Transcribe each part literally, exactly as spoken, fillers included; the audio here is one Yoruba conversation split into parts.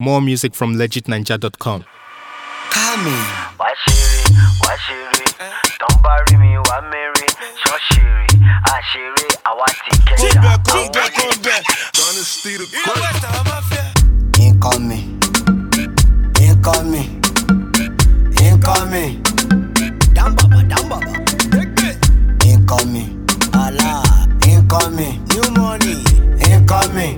More music from legit ninja dot com. Coming. Washiri, washiri, don't bury me, wa Mary, shoshiri, ashiri, awati kenya. Come back, come back. Dynasty the Incoming. Incoming. Incoming. Down baba, down baba. Incoming. Allah. Incoming. New money. Incoming.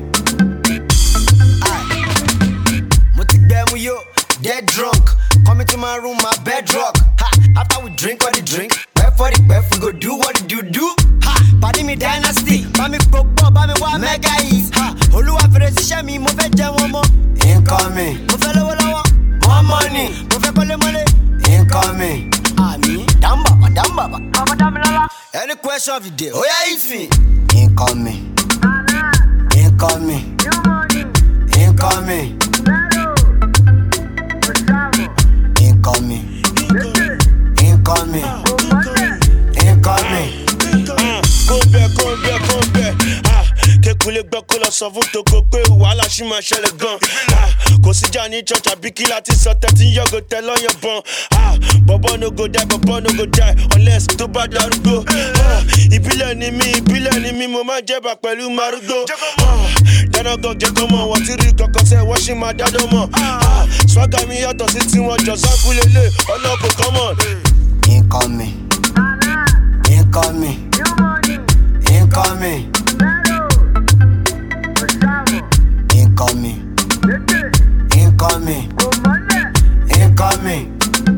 Yo, dead drunk. Come into my room, my bedrock. Ha, after we drink all the drink, wait for the breath, we go do what you do. Ha, party me dynasty. Bami broke bob, bami wa mega ease. Ha, Oluwa fere si me, mo fe je won mo. Incoming. Mo fe lowo lowo. More money. Mo fe kole mole. Incoming. Ah me, down baba, down baba. Baba down lala. Any question of the day, oh yeah, hit me. Incoming. Incoming. Incoming. Incoming. Incoming. Incoming. Come back, come back, come back. Ah, kékulé gbọ́ kó lọ sọ fún Togo pé wàhálà ṣì máa ṣẹlẹ̀ gan. Ah, kò síjà ní church àbí kí láti sọ thirteen yọ̀gò tẹ lọ́yàn bọ̀n. Ah, bọ̀bọ̀ no go die, bọ̀bọ̀ no go die unless tó bá darúgbó. Ah, ìbílẹ̀ ni mí, ìbílẹ̀ ni mí, mo máa jẹ́bà pẹ̀lú márúgbó. Ah, dáná gan jẹ́ kọ́ mọ̀, wọ́n ti rí kankan sẹ́, wọ́n ṣì máa dádọ́ mọ̀. Ah, swagger mi yàtọ̀ sí tiwọn jọ sáńkú lélẹ̀, ọlọ́kọ̀ common. Incoming. Incoming. Incoming. Incoming. Incoming. Incoming.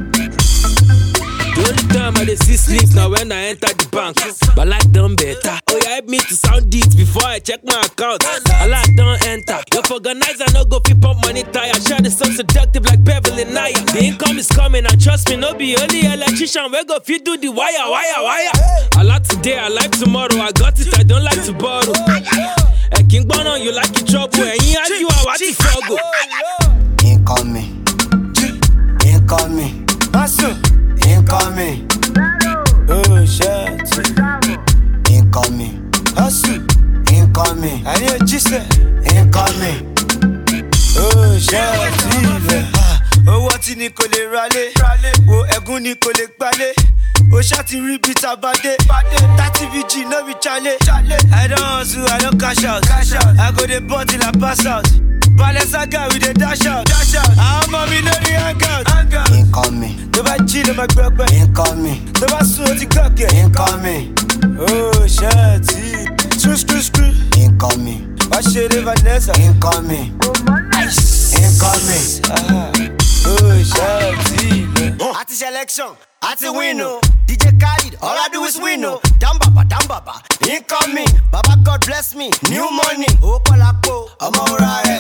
The only time I dey see sleep now when I enter the bank. But life done better. Oh yeah, help me to sound it before I check my account. A lot don't enter. Your organizer no go fit pump money tire. Share the so seductive like Beverly Naya. The income is coming and trust me, no be only electrician we go fit do the wire, wire, wire. A lot today, I like tomorrow. I got it, I don't like to borrow. A king bono, you like it trouble. And you argue, I want to struggle. Incoming. Incoming. Incoming. Oh shit. Incoming. Hustle. Incoming. I need a gist. Incoming. Oh shit. Owó tí ni kò lè ralé. Wo ẹ̀gún ni kò lè gbalé. O ṣá ti rí bí tabadé. thirty V G no be chale. I don't hustle, I don't cash out. I go dey ball till I pass out. Balenciaga we dey dash out. Àwọn ọmọ mi lórí hangout. Incoming. Tó bá jí ló máa gbẹ́gbẹ́. Incoming. Tó bá sùn ó ti gòkè. Incoming. Oh ṣáàtì. Screw screw screw. Incoming. Wá ṣeré Vanessa. Incoming. Incoming. Oh ṣáàtì. Àti selection, àti win o. D J Khaled, all I do is win o. Down baba, down baba. Incoming. Baba God bless me. New money. Ó pọ̀ lápò. Ọmọ òra ẹ̀.